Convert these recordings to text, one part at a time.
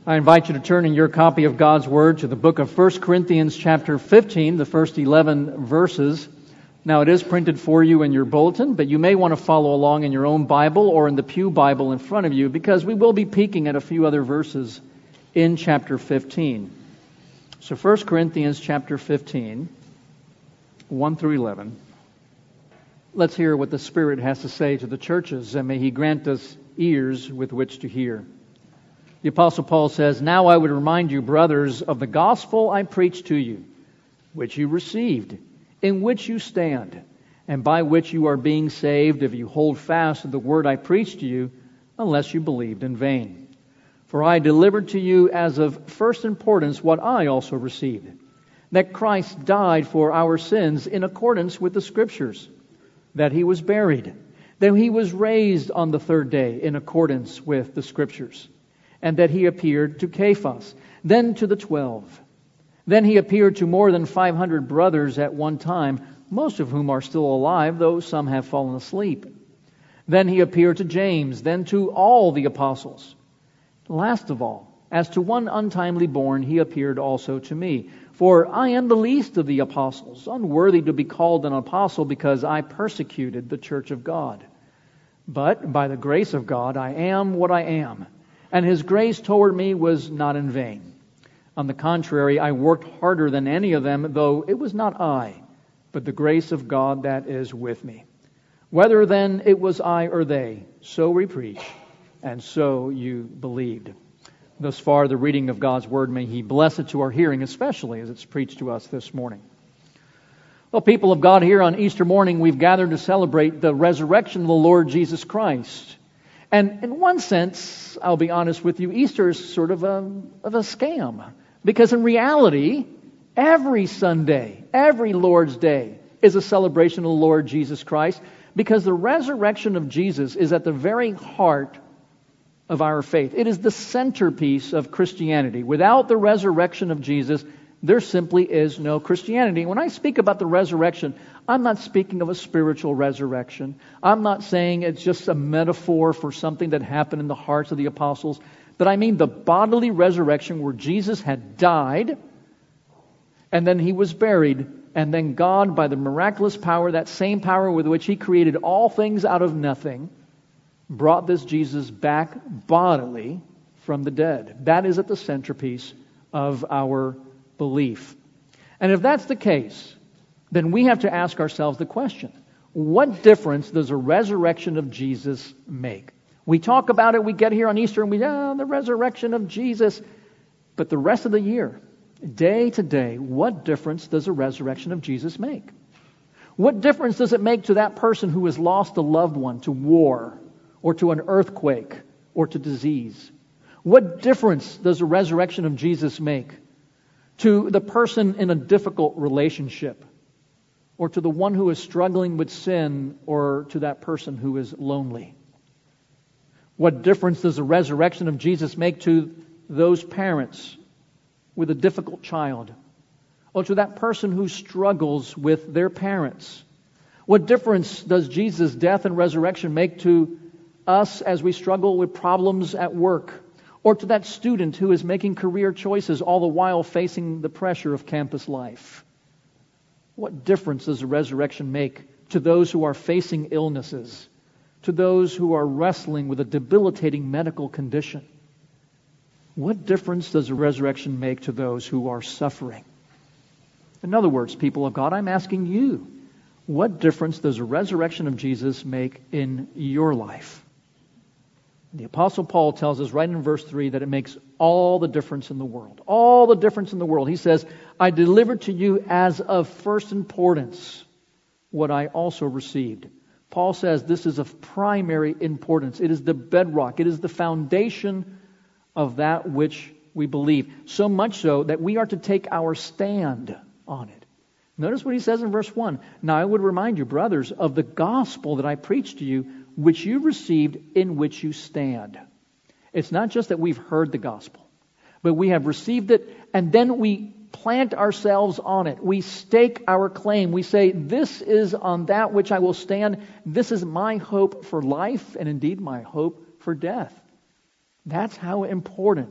I invite you to turn in your copy of God's Word to the book of 1 Corinthians chapter 15, the first 11 verses. Now it is printed for you in your bulletin, but you may want to follow along in your own Bible or in the Pew Bible in front of you, because we will be peeking at a few other verses in chapter 15. So 1 Corinthians chapter 15, 1 through 11. Let's hear what the Spirit has to say to the churches, and may He grant us ears with which to hear. The Apostle Paul says, "Now I would remind you, brothers, of the gospel I preached to you, which you received, in which you stand, and by which you are being saved, if you hold fast to the word I preached to you, unless you believed in vain. For I delivered to you as of first importance what I also received, that Christ died for our sins in accordance with the Scriptures, that He was buried, that He was raised on the third day in accordance with the Scriptures, and that He appeared to Cephas, then to the 12. Then He appeared to more than 500 brothers at one time, most of whom are still alive, though some have fallen asleep. Then He appeared to James, then to all the apostles. Last of all, as to one untimely born, He appeared also to me. For I am the least of the apostles, unworthy to be called an apostle, because I persecuted the church of God. But by the grace of God I am what I am, and His grace toward me was not in vain. On the contrary, I worked harder than any of them, though it was not I, but the grace of God that is with me. Whether then it was I or they, so we preach, and so you believed." Thus far, the reading of God's Word. May He bless it to our hearing, especially as it's preached to us this morning. Well, people of God, here on Easter morning, we've gathered to celebrate the resurrection of the Lord Jesus Christ. And in one sense, I'll be honest with you, Easter is sort of a scam. Because in reality, every Sunday, every Lord's Day is a celebration of the Lord Jesus Christ, because the resurrection of Jesus is at the very heart of our faith. It is the centerpiece of Christianity. Without the resurrection of Jesus, there simply is no Christianity. When I speak about the resurrection, I'm not speaking of a spiritual resurrection. I'm not saying it's just a metaphor for something that happened in the hearts of the apostles. But I mean the bodily resurrection where Jesus had died, and then He was buried, and then God, by the miraculous power, that same power with which He created all things out of nothing, brought this Jesus back bodily from the dead. That is at the centerpiece of our belief. And if that's the case, then we have to ask ourselves the question, what difference does a resurrection of Jesus make? We talk about it, we get here on Easter and the resurrection of Jesus. But the rest of the year, day to day, what difference does a resurrection of Jesus make? What difference does it make to that person who has lost a loved one to war, or to an earthquake, or to disease? What difference does the resurrection of Jesus make to the person in a difficult relationship, or to the one who is struggling with sin, or to that person who is lonely? What difference does the resurrection of Jesus make to those parents with a difficult child, or to that person who struggles with their parents? What difference does Jesus' death and resurrection make to us as we struggle with problems at work, or to that student who is making career choices all the while facing the pressure of campus life? What difference does the resurrection make to those who are facing illnesses, to those who are wrestling with a debilitating medical condition? What difference does the resurrection make to those who are suffering? In other words, people of God, I'm asking you, what difference does the resurrection of Jesus make in your life? The Apostle Paul tells us right in verse 3 that it makes all the difference in the world. All the difference in the world. He says, "I delivered to you as of first importance what I also received." Paul says this is of primary importance. It is the bedrock. It is the foundation of that which we believe. So much so that we are to take our stand on it. Notice what he says in verse 1. "Now I would remind you, brothers, of the gospel that I preached to you, which you received, in which you stand." It's not just that we've heard the gospel, but we have received it, and then we plant ourselves on it. We stake our claim. We say, this is on that which I will stand. This is my hope for life, and indeed my hope for death. That's how important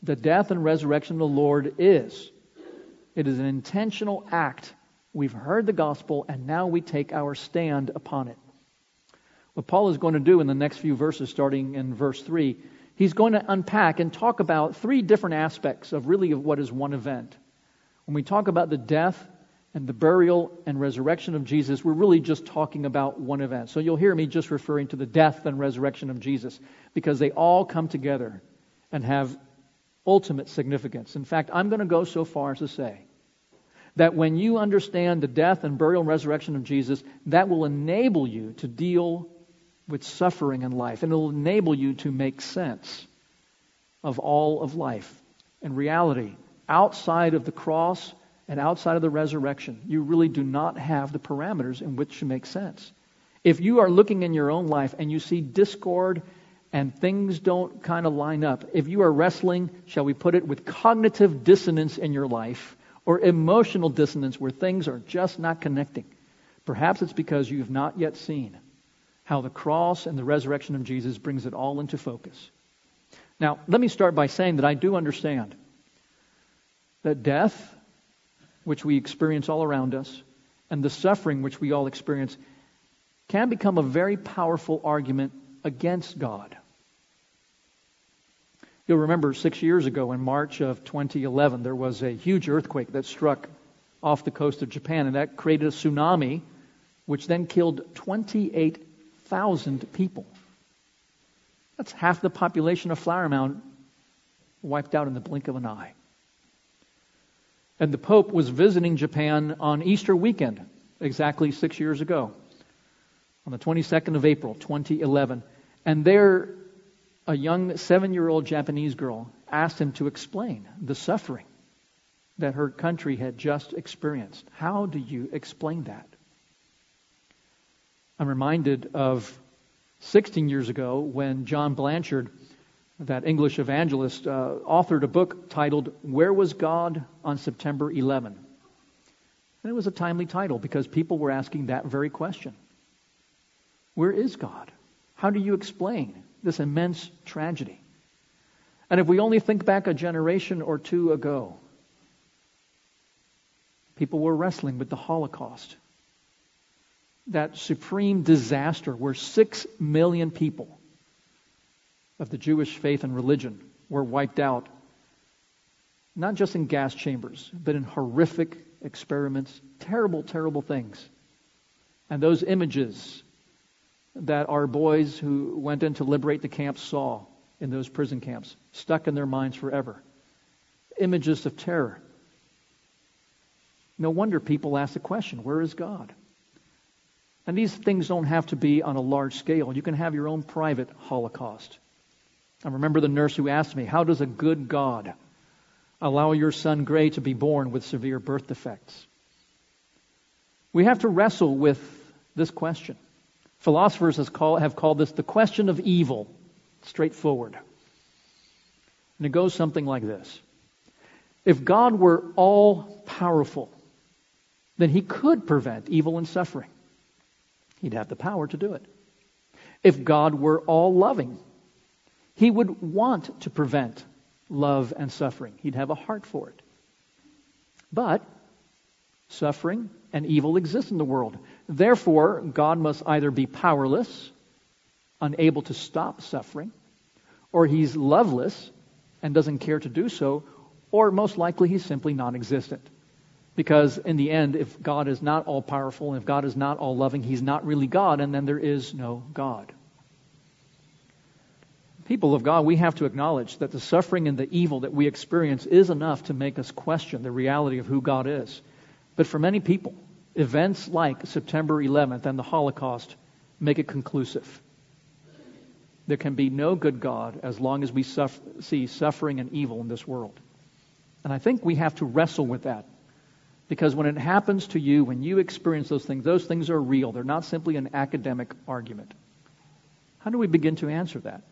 the death and resurrection of the Lord is. It is an intentional act. We've heard the gospel, and now we take our stand upon it. What Paul is going to do in the next few verses, starting in verse 3, he's going to unpack and talk about three different aspects of what is one event. When we talk about the death and the burial and resurrection of Jesus, we're really just talking about one event. So you'll hear me just referring to the death and resurrection of Jesus, because they all come together and have ultimate significance. In fact, I'm going to go so far as to say that when you understand the death and burial and resurrection of Jesus, that will enable you to deal with suffering in life, and it will enable you to make sense of all of life. In reality, outside of the cross and outside of the resurrection, you really do not have the parameters in which to make sense. If you are looking in your own life and you see discord and things don't kind of line up, if you are wrestling, shall we put it, with cognitive dissonance in your life or emotional dissonance where things are just not connecting, perhaps it's because you have not yet seen how the cross and the resurrection of Jesus brings it all into focus. Now, let me start by saying that I do understand that death, which we experience all around us, and the suffering which we all experience, can become a very powerful argument against God. You'll remember 6 years ago in March of 2011, there was a huge earthquake that struck off the coast of Japan, and that created a tsunami, which then killed 28,000 people. That's half the population of Flower Mound wiped out in the blink of an eye. And the Pope was visiting Japan on Easter weekend, exactly 6 years ago, on the 22nd of April, 2011. And there, a young 7-year-old Japanese girl asked him to explain the suffering that her country had just experienced. How do you explain that? I'm reminded of 16 years ago when John Blanchard, that English evangelist, authored a book titled "Where Was God on September 11?" And it was a timely title because people were asking that very question. Where is God? How do you explain this immense tragedy? And if we only think back a generation or two ago, people were wrestling with the Holocaust, that supreme disaster where 6 million people of the Jewish faith and religion were wiped out, not just in gas chambers, but in horrific experiments, terrible, terrible things. And those images that our boys who went in to liberate the camps saw in those prison camps, stuck in their minds forever. Images of terror. No wonder people ask the question, where is God? And these things don't have to be on a large scale. You can have your own private Holocaust. I remember the nurse who asked me, how does a good God allow your son Gray to be born with severe birth defects? We have to wrestle with this question. Philosophers have called this the question of evil, straightforward. And it goes something like this. If God were all-powerful, then He could prevent evil and suffering. He'd have the power to do it. If God were all-loving, He would want to prevent love and suffering. He'd have a heart for it. But suffering and evil exist in the world. Therefore, God must either be powerless, unable to stop suffering, or He's loveless and doesn't care to do so, or most likely He's simply non-existent. Because in the end, if God is not all-powerful, and if God is not all-loving, He's not really God, and then there is no God. People of God, we have to acknowledge that the suffering and the evil that we experience is enough to make us question the reality of who God is. But for many people, events like September 11th and the Holocaust make it conclusive. There can be no good God as long as we see suffering and evil in this world. And I think we have to wrestle with that. Because when it happens to you, when you experience those things are real. They're not simply an academic argument. How do we begin to answer that?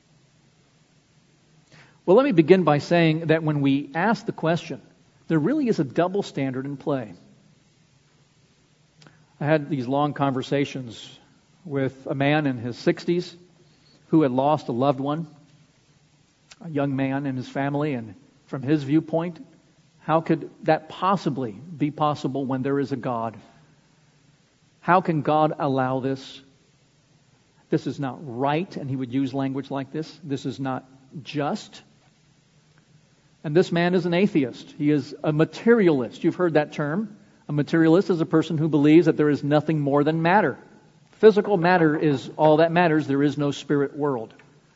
Well, let me begin by saying that when we ask the question, there really is a double standard in play. I had these long conversations with a man in his 60s who had lost a loved one. a young man and his family, and from his viewpoint, how could that possibly be possible when there is a God? How can God allow this? This is not right, and he would use language like this. This is not just. And this man is an atheist. He is a materialist. You've heard that term. A materialist is a person who believes that there is nothing more than matter. Physical matter is all that matters. There is no spirit world.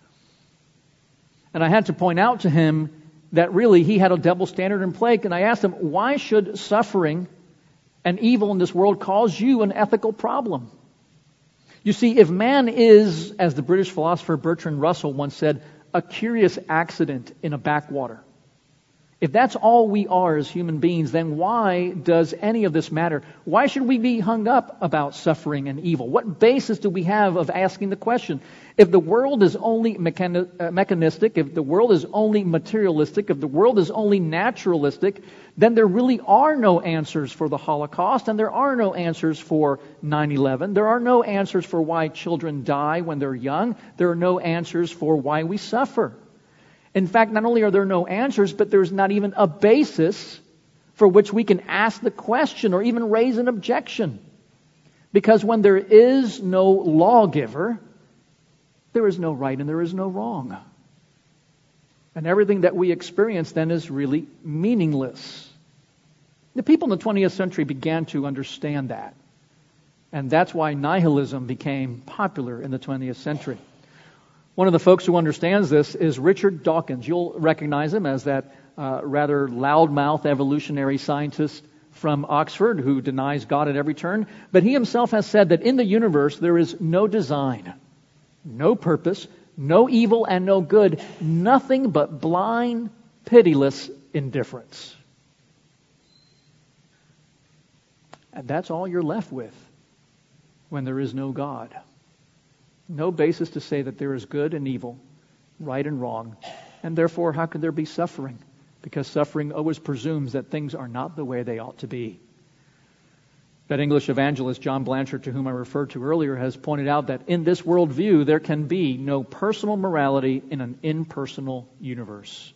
And I had to point out to him that really he had a double standard in play. And I asked him, why should suffering and evil in this world cause you an ethical problem? You see, if man is, as the British philosopher Bertrand Russell once said, a curious accident in a backwater, if that's all we are as human beings, then why does any of this matter? Why should we be hung up about suffering and evil? What basis do we have of asking the question? If the world is only mechanistic, if the world is only materialistic, if the world is only naturalistic, then there really are no answers for the Holocaust, and there are no answers for 9/11. There are no answers for why children die when they're young. There are no answers for why we suffer. In fact, not only are there no answers, but there's not even a basis for which we can ask the question or even raise an objection. Because when there is no lawgiver, there is no right and there is no wrong. And everything that we experience then is really meaningless. The people in the 20th century began to understand that. And that's why nihilism became popular in the 20th century. One of the folks who understands this is Richard Dawkins. You'll recognize him as that rather loudmouth evolutionary scientist from Oxford who denies God at every turn. But he himself has said that in the universe there is no design, no purpose, no evil and no good, nothing but blind, pitiless indifference. And that's all you're left with when there is no God. No basis to say that there is good and evil, right and wrong, and therefore how could there be suffering? Because suffering always presumes that things are not the way they ought to be. That English evangelist John Blanchard, to whom I referred to earlier, has pointed out that in this worldview there can be no personal morality in an impersonal universe.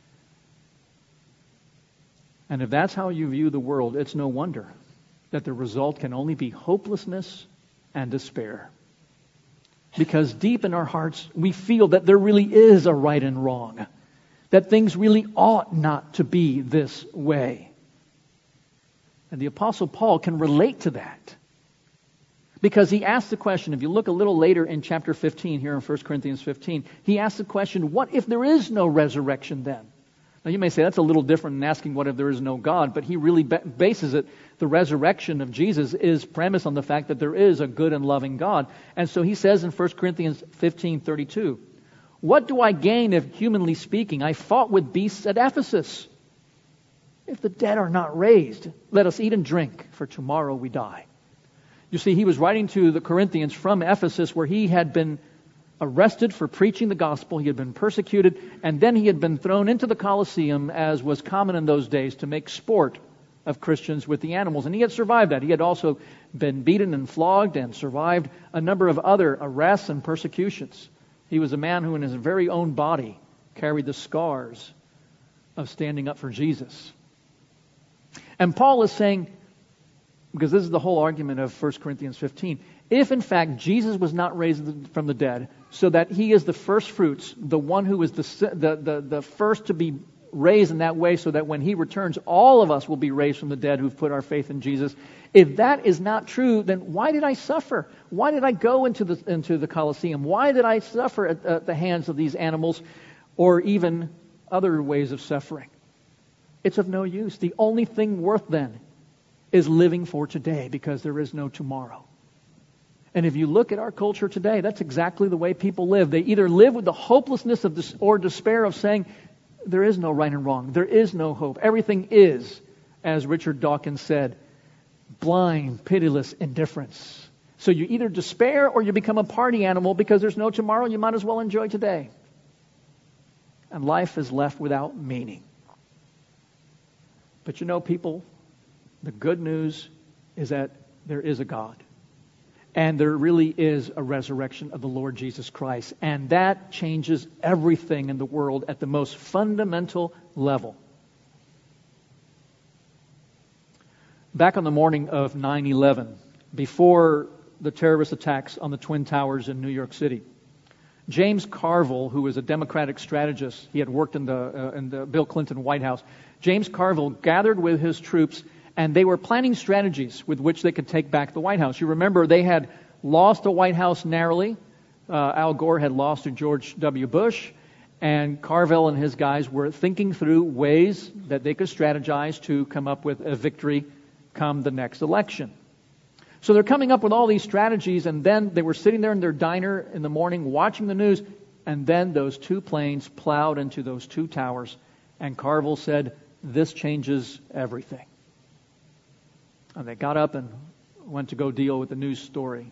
And if that's how you view the world, it's no wonder that the result can only be hopelessness and despair. Because deep in our hearts, we feel that there really is a right and wrong. That things really ought not to be this way. And the Apostle Paul can relate to that. Because he asks the question, if you look a little later in chapter 15, here in 1 Corinthians 15, he asks the question, what if there is no resurrection then? Now you may say that's a little different than asking what if there is no God, but he really bases it, the resurrection of Jesus is premised on the fact that there is a good and loving God. And so he says in 1 Corinthians 15:32, what do I gain if, humanly speaking, I fought with beasts at Ephesus? If the dead are not raised, let us eat and drink, for tomorrow we die. You see, he was writing to the Corinthians from Ephesus, where he had been arrested for preaching the gospel. He had been persecuted, and then he had been thrown into the Colosseum, as was common in those days, to make sport of Christians with the animals. And he had survived that. He had also been beaten and flogged and survived a number of other arrests and persecutions. He was a man who in his very own body carried the scars of standing up for Jesus. And Paul is saying, because this is the whole argument of 1 Corinthians 15, if in fact Jesus was not raised from the dead, so that he is the first fruits, the one who is the first to be raised in that way, so that when he returns, all of us will be raised from the dead who've put our faith in Jesus. If that is not true, then why did I suffer? Why did I go into the Colosseum? Why did I suffer at the hands of these animals, or even other ways of suffering? It's of no use. The only thing worth then is living for today, because there is no tomorrow. And if you look at our culture today, that's exactly the way people live. They either live with the hopelessness of this or despair of saying, there is no right and wrong. There is no hope. Everything is, as Richard Dawkins said, blind, pitiless indifference. So you either despair or you become a party animal, because there's no tomorrow. You might as well enjoy today. And life is left without meaning. But you know, people, the good news is that there is a God. And there really is a resurrection of the Lord Jesus Christ. And that changes everything in the world at the most fundamental level. Back on the morning of 9/11, before the terrorist attacks on the Twin Towers in New York City, James Carville, who was a Democratic strategist, he had worked in the Bill Clinton White House. James Carville gathered with his troops, and they were planning strategies with which they could take back the White House. You remember they had lost the White House narrowly. Al Gore had lost to George W. Bush, and Carville and his guys were thinking through ways that they could strategize to come up with a victory come the next election. So they're coming up with all these strategies, and then they were sitting there in their diner in the morning watching the news, and then those two planes plowed into those two towers, and Carville said, "This changes everything." And they got up and went to go deal with the news story.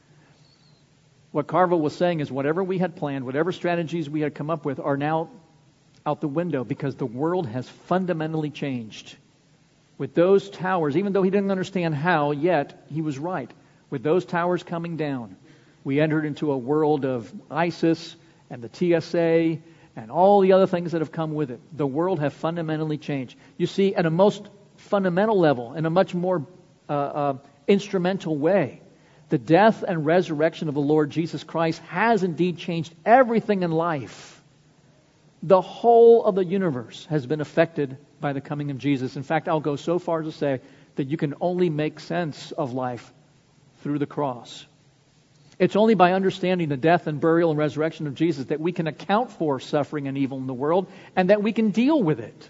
What Carville was saying is whatever we had planned, whatever strategies we had come up with are now out the window because the world has fundamentally changed. With those towers, even though he didn't understand how yet, he was right. With those towers coming down, we entered into a world of ISIS and the TSA and all the other things that have come with it. The world has fundamentally changed. You see, at a most fundamental level, in a much more instrumental way, the death and resurrection of the Lord Jesus Christ has indeed changed everything in life. The whole of the universe has been affected by the coming of Jesus. In fact, I'll go so far as to say that you can only make sense of life through the cross. It's only by understanding the death and burial and resurrection of Jesus that we can account for suffering and evil in the world and that we can deal with it.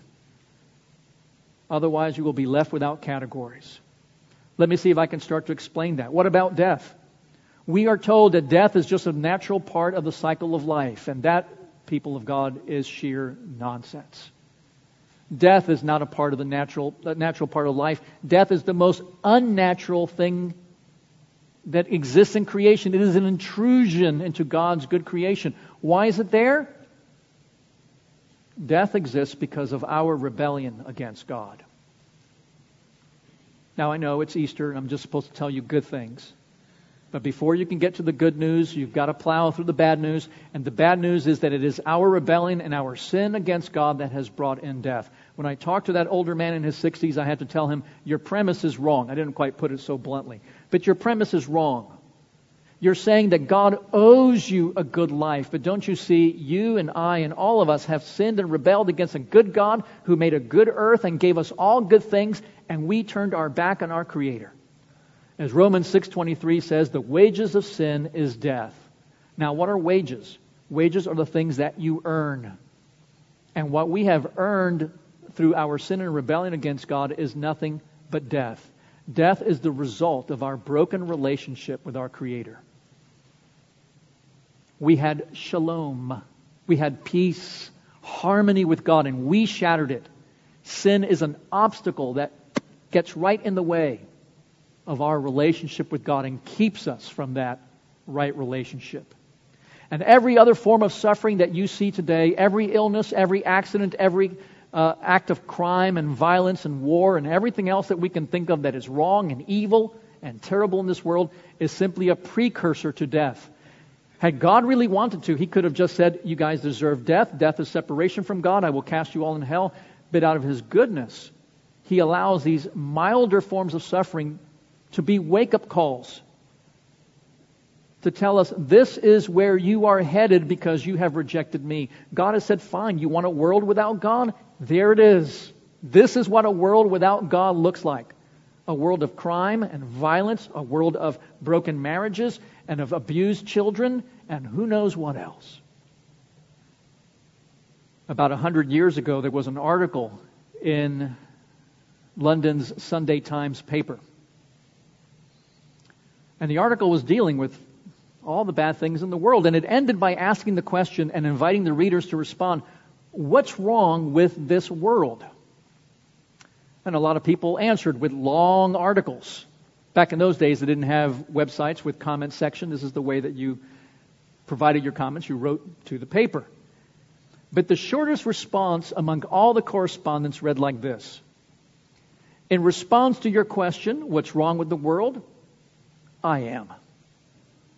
Otherwise, you will be left without categories. Let me see if I can start to explain that. What about death? We are told that death is just a natural part of the cycle of life, and that, people of God, is sheer nonsense. Death is not a part of the natural part of life. Death is the most unnatural thing that exists in creation. It is an intrusion into God's good creation. Why is it there? Death exists because of our rebellion against God. Now, I know it's Easter, and I'm just supposed to tell you good things. But before you can get to the good news, you've got to plow through the bad news. And the bad news is that it is our rebellion and our sin against God that has brought in death. When I talked to that older man in his 60s, I had to tell him, your premise is wrong. I didn't quite put it so bluntly. But your premise is wrong. You're saying that God owes you a good life. But don't you see, you and I and all of us have sinned and rebelled against a good God who made a good earth and gave us all good things, and we turned our back on our Creator. As Romans 6:23 says, the wages of sin is death. Now, what are wages? Wages are the things that you earn. And what we have earned through our sin and rebellion against God is nothing but death. Death is the result of our broken relationship with our Creator. We had shalom. We had peace, harmony with God, and we shattered it. Sin is an obstacle that gets right in the way of our relationship with God and keeps us from that right relationship. And every other form of suffering that you see today, every illness, every accident, every act of crime and violence and war and everything else that we can think of that is wrong and evil and terrible in this world is simply a precursor to death. Had God really wanted to, He could have just said, you guys deserve death. Death is separation from God. I will cast you all in hell. But out of His goodness, He allows these milder forms of suffering to be wake-up calls to tell us this is where you are headed because you have rejected me. God has said, fine, you want a world without God? There it is. This is what a world without God looks like. A world of crime and violence, a world of broken marriages and of abused children, and who knows what else. About 100 years ago, there was an article in London's Sunday Times paper. And the article was dealing with all the bad things in the world. And it ended by asking the question and inviting the readers to respond, what's wrong with this world? And a lot of people answered with long articles. Back in those days, they didn't have websites with comment section. This is the way that you provided your comments. You wrote to the paper. But the shortest response among all the correspondents read like this. In response to your question, what's wrong with the world? I am.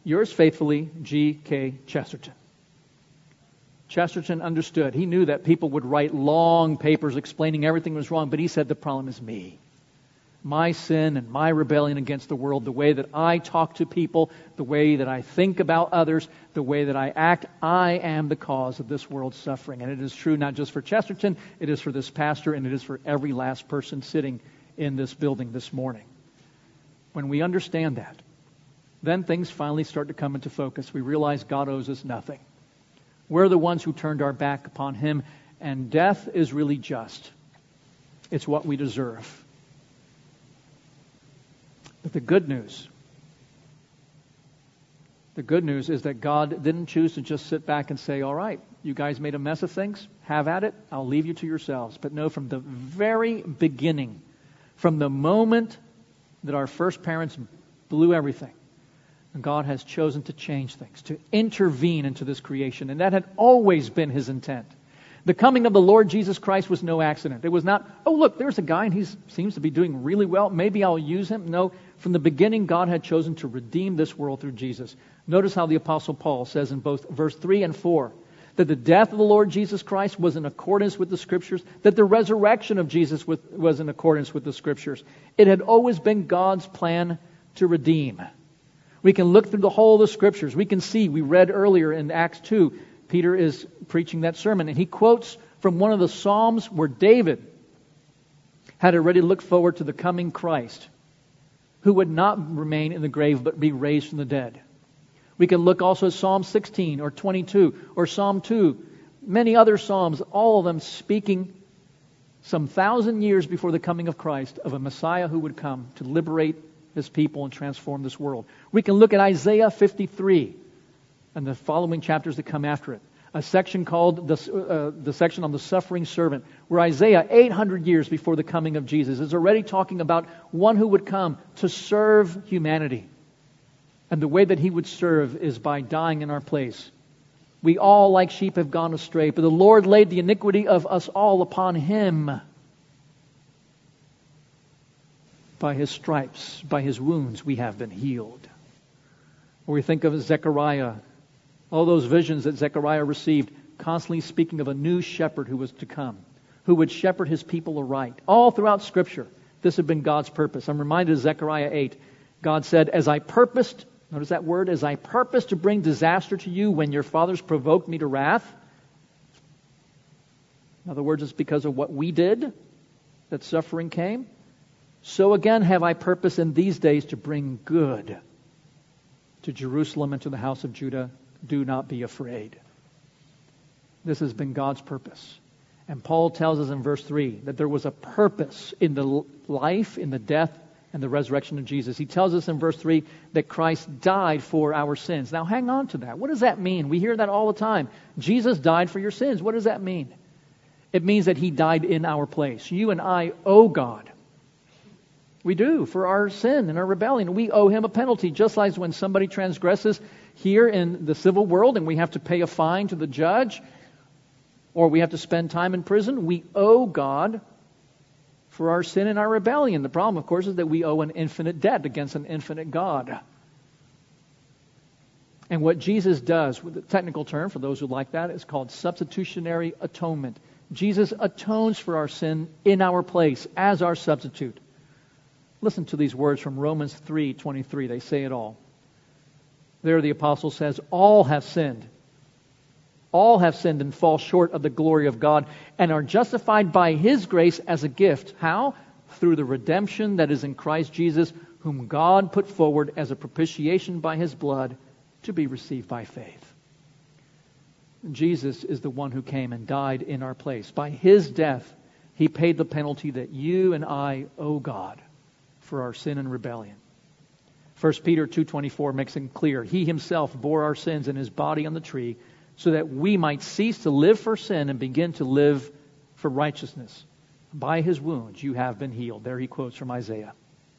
Yours faithfully, G.K. Chesterton. Chesterton understood. He knew that people would write long papers explaining everything was wrong, but he said the problem is me. My sin and my rebellion against the world, the way that I talk to people, the way that I think about others, the way that I act, I am the cause of this world's suffering. And it is true not just for Chesterton, it is for this pastor, and it is for every last person sitting in this building this morning. When we understand that, then things finally start to come into focus. We realize God owes us nothing. We're the ones who turned our back upon Him, and death is really just. It's what we deserve. But the good news is that God didn't choose to just sit back and say, all right, you guys made a mess of things, have at it, I'll leave you to yourselves. But no, from the very beginning, from the moment that our first parents blew everything, God has chosen to change things, to intervene into this creation. And that had always been His intent. The coming of the Lord Jesus Christ was no accident. It was not, oh, look, there's a guy and he seems to be doing really well. Maybe I'll use him. No, from the beginning, God had chosen to redeem this world through Jesus. Notice how the Apostle Paul says in both verse 3 and 4 that the death of the Lord Jesus Christ was in accordance with the Scriptures, that the resurrection of Jesus was in accordance with the Scriptures. It had always been God's plan to redeem. We can look through the whole of the Scriptures. We can see, we read earlier in Acts 2, Peter is preaching that sermon, and he quotes from one of the Psalms where David had already looked forward to the coming Christ, who would not remain in the grave but be raised from the dead. We can look also at Psalm 16 or 22 or Psalm 2, many other Psalms, all of them speaking some 1,000 years before the coming of Christ of a Messiah who would come to liberate His people and transform this world. We can look at Isaiah 53 and the following chapters that come after it. A section called the section on the suffering servant, where Isaiah, 800 years before the coming of Jesus, is already talking about one who would come to serve humanity. And the way that He would serve is by dying in our place. We all, like sheep, have gone astray, but the Lord laid the iniquity of us all upon Him. By His stripes, by His wounds, we have been healed. Or we think of Zechariah, all those visions that Zechariah received, constantly speaking of a new shepherd who was to come, who would shepherd His people aright. All throughout Scripture, this had been God's purpose. I'm reminded of Zechariah 8. God said, as I purposed, notice that word, as I purposed to bring disaster to you when your fathers provoked me to wrath. In other words, it's because of what we did that suffering came. So again have I purpose in these days to bring good to Jerusalem and to the house of Judah. Do not be afraid. This has been God's purpose. And Paul tells us in verse 3 that there was a purpose in the life, in the death, and the resurrection of Jesus. He tells us in verse 3 that Christ died for our sins. Now hang on to that. What does that mean? We hear that all the time. Jesus died for your sins. What does that mean? It means that He died in our place. You and I owe God. We do, for our sin and our rebellion. We owe Him a penalty, just like when somebody transgresses here in the civil world and we have to pay a fine to the judge, or we have to spend time in prison. We owe God for our sin and our rebellion. The problem, of course, is that we owe an infinite debt against an infinite God. And what Jesus does, with the technical term, for those who like that, is called substitutionary atonement. Jesus atones for our sin in our place as our substitute. Listen to these words from Romans 3:23. They say it all. There the apostle says, all have sinned. All have sinned and fall short of the glory of God and are justified by His grace as a gift. How? Through the redemption that is in Christ Jesus, whom God put forward as a propitiation by His blood to be received by faith. Jesus is the one who came and died in our place. By His death, He paid the penalty that you and I owe God for our sin and rebellion. 1 Peter 2:24 makes it clear. He Himself bore our sins in His body on the tree so that we might cease to live for sin and begin to live for righteousness. By His wounds you have been healed. There he quotes from Isaiah.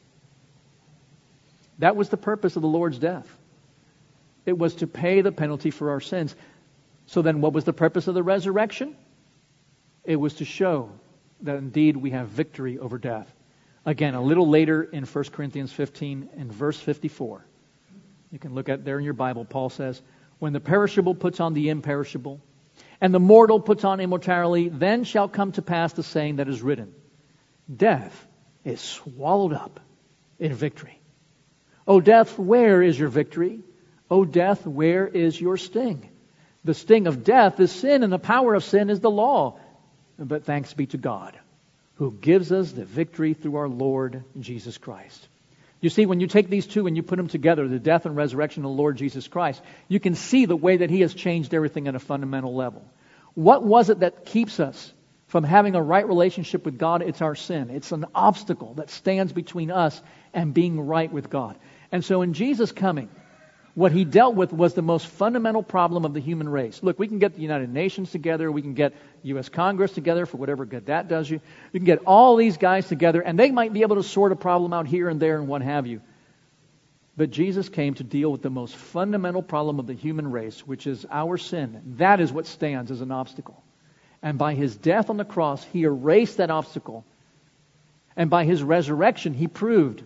That was the purpose of the Lord's death. It was to pay the penalty for our sins. So then what was the purpose of the resurrection? It was to show that indeed we have victory over death. Again, a little later in 1 Corinthians 15 and verse 54, You can look at there in your Bible. Paul says, when the perishable puts on the imperishable, and the mortal puts on immortality, then shall come to pass the saying that is written, death is swallowed up in victory. O death, where is your victory? O death, where is your sting? The sting of death is sin, and the power of sin is the law. But thanks be to God, who gives us the victory through our Lord Jesus Christ. You see, when you take these two and you put them together, the death and resurrection of the Lord Jesus Christ, you can see the way that He has changed everything at a fundamental level. What was it that keeps us from having a right relationship with God? It's our sin. It's an obstacle that stands between us and being right with God. And so in Jesus coming, what He dealt with was the most fundamental problem of the human race. Look, we can get the United Nations together. We can get U.S. Congress together for whatever good that does you. You can get all these guys together, and they might be able to sort a problem out here and there and what have you. But Jesus came to deal with the most fundamental problem of the human race, which is our sin. That is what stands as an obstacle. And by His death on the cross, He erased that obstacle. And by His resurrection, He proved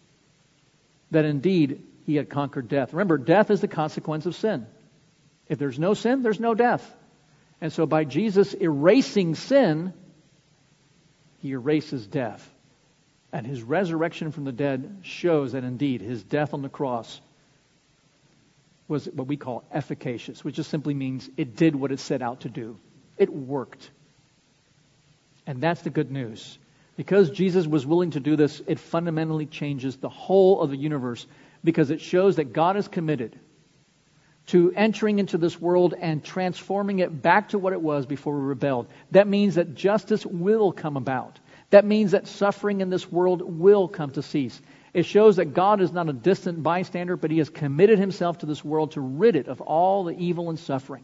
that indeed He had conquered death. Remember, death is the consequence of sin. If there's no sin, there's no death. And so by Jesus erasing sin, He erases death. And His resurrection from the dead shows that indeed His death on the cross was what we call efficacious, which just simply means it did what it set out to do. It worked. And that's the good news. Because Jesus was willing to do this, it fundamentally changes the whole of the universe, because it shows that God is committed to entering into this world and transforming it back to what it was before we rebelled. That means that justice will come about. That means that suffering in this world will come to cease. It shows that God is not a distant bystander, but He has committed Himself to this world to rid it of all the evil and suffering.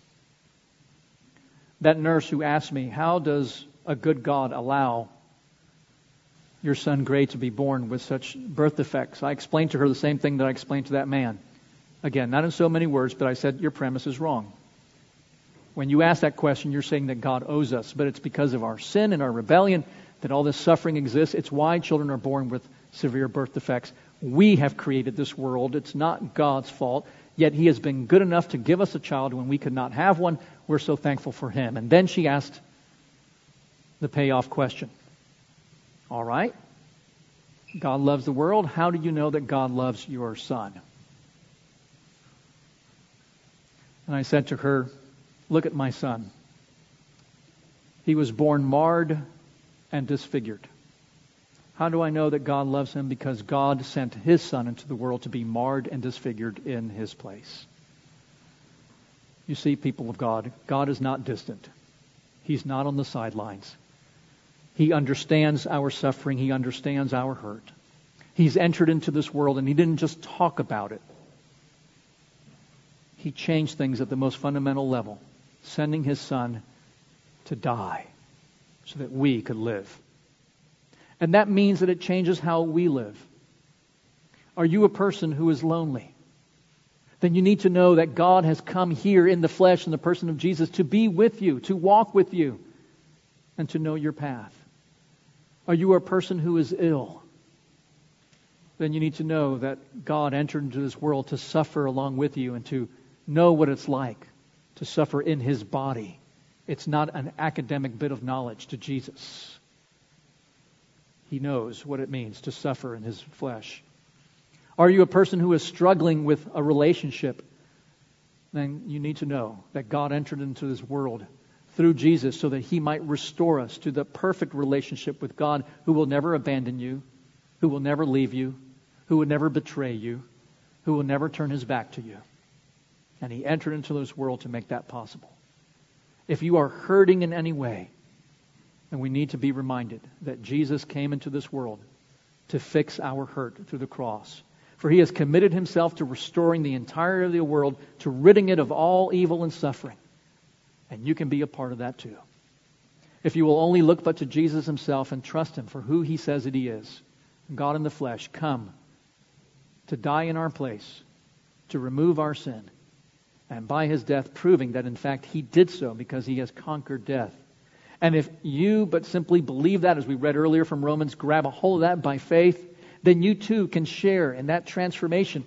That nurse who asked me, how does a good God allow your son Gray to be born with such birth defects? I explained to her the same thing that I explained to that man. Again, not in so many words, but I said, your premise is wrong. When you ask that question, you're saying that God owes us, but it's because of our sin and our rebellion that all this suffering exists. It's why children are born with severe birth defects. We have created this world. It's not God's fault. Yet He has been good enough to give us a child when we could not have one. We're so thankful for Him. And then she asked the payoff question. All right. God loves the world. How do you know that God loves your son? And I said to her, look at my son. He was born marred and disfigured. How do I know that God loves him? Because God sent His Son into the world to be marred and disfigured in His place. You see, people of God, God is not distant. He's not on the sidelines. He understands our suffering. He understands our hurt. He's entered into this world, and He didn't just talk about it. He changed things at the most fundamental level, sending His Son to die so that we could live. And that means that it changes how we live. Are you a person who is lonely? Then you need to know that God has come here in the flesh in the person of Jesus to be with you, to walk with you, and to know your path. Are you a person who is ill? Then you need to know that God entered into this world to suffer along with you and to know what it's like to suffer in His body. It's not an academic bit of knowledge to Jesus. He knows what it means to suffer in His flesh. Are you a person who is struggling with a relationship? Then you need to know that God entered into this world through Jesus so that He might restore us to the perfect relationship with God, who will never abandon you, who will never leave you, who will never betray you, who will never turn His back to you. And He entered into this world to make that possible. If you are hurting in any way, then we need to be reminded that Jesus came into this world to fix our hurt through the cross. For He has committed Himself to restoring the entirety of the world, to ridding it of all evil and suffering. And you can be a part of that too. If you will only look but to Jesus Himself and trust Him for who He says that He is, God in the flesh, come to die in our place, to remove our sin, and by His death proving that in fact He did so because He has conquered death. And if you but simply believe that, as we read earlier from Romans, grab a hold of that by faith, then you too can share in that transformation.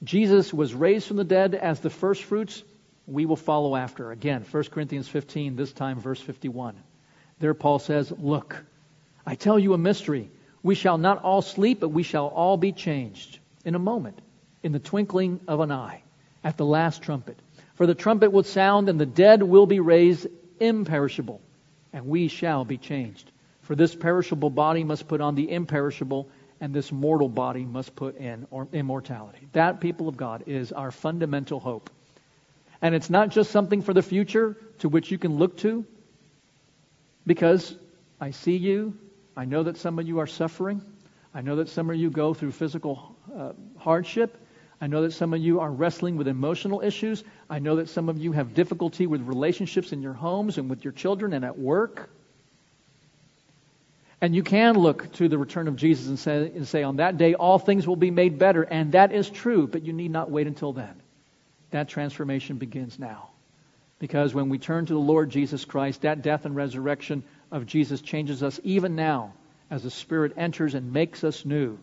Jesus was raised from the dead as the first fruits. We will follow after. Again, 1 Corinthians 15, this time verse 51. There Paul says, look, I tell you a mystery. We shall not all sleep, but we shall all be changed in a moment, in the twinkling of an eye, at the last trumpet. For the trumpet will sound, and the dead will be raised imperishable, and we shall be changed. For this perishable body must put on the imperishable, and this mortal body must put in immortality. That, people of God, is our fundamental hope. And it's not just something for the future to which you can look to, because I see you. I know that some of you are suffering. I know that some of you go through physical hardship. I know that some of you are wrestling with emotional issues. I know that some of you have difficulty with relationships in your homes and with your children and at work. And you can look to the return of Jesus and say, on that day all things will be made better. And that is true, but you need not wait until then. That transformation begins now. Because when we turn to the Lord Jesus Christ, that death and resurrection of Jesus changes us even now as the Spirit enters and makes us new.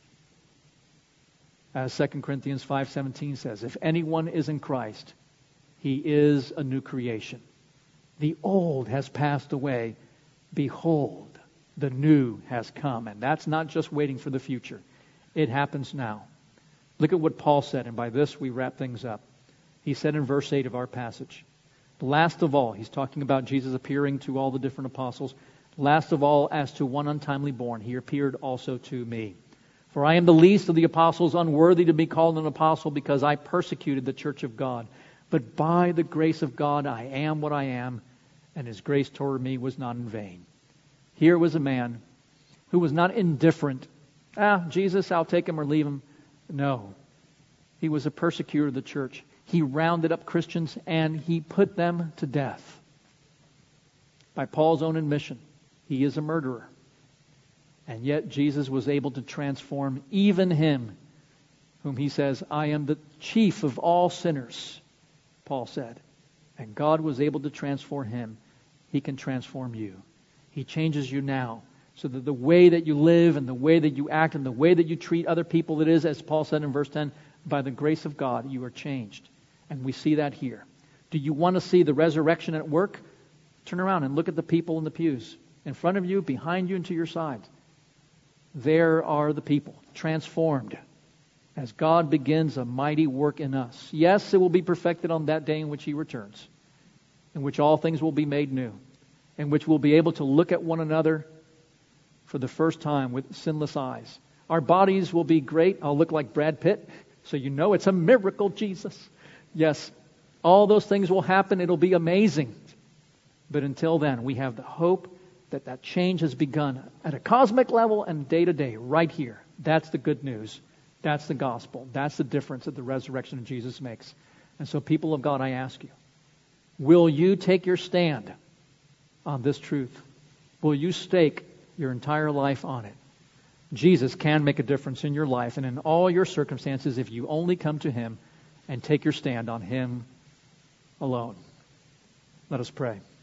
As 2 Corinthians 5:17 says, if anyone is in Christ, he is a new creation. The old has passed away. Behold, the new has come. And that's not just waiting for the future. It happens now. Look at what Paul said, and by this we wrap things up. He said in verse 8 of our passage, last of all, he's talking about Jesus appearing to all the different apostles. Last of all, as to one untimely born, he appeared also to me. For I am the least of the apostles, unworthy to be called an apostle, because I persecuted the church of God. But by the grace of God, I am what I am, and his grace toward me was not in vain. Here was a man who was not indifferent. Jesus, I'll take him or leave him. No. He was a persecutor of the church. He rounded up Christians and he put them to death. By Paul's own admission, he is a murderer. And yet Jesus was able to transform even him, whom he says, I am the chief of all sinners, Paul said. And God was able to transform him. He can transform you. He changes you now, so that the way that you live and the way that you act and the way that you treat other people, it is, as Paul said in verse 10, by the grace of God, you are changed. And we see that here. Do you want to see the resurrection at work? Turn around and look at the people in the pews. In front of you, behind you, and to your sides. There are the people, transformed, as God begins a mighty work in us. Yes, it will be perfected on that day in which he returns, in which all things will be made new, in which we'll be able to look at one another for the first time with sinless eyes. Our bodies will be great. I'll look like Brad Pitt, so you know it's a miracle, Jesus. Yes, all those things will happen. It'll be amazing. But until then, we have the hope that that change has begun at a cosmic level and day to day, right here. That's the good news. That's the gospel. That's the difference that the resurrection of Jesus makes. And so, people of God, I ask you, will you take your stand on this truth? Will you stake your entire life on it? Jesus can make a difference in your life and in all your circumstances if you only come to him and take your stand on him alone. Let us pray.